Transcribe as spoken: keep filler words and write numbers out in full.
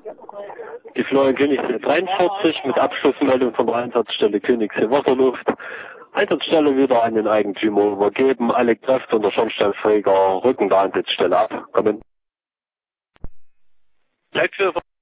Die Florian Königssee dreiundvierzig mit Abschlussmeldung von der Einsatzstelle Königssee Wasserluft. Einsatzstelle wieder an den Eigentümer übergeben. Alle Kräfte und der Schornsteinfeger rücken der Einsatzstelle ab. Kommen. Leitführer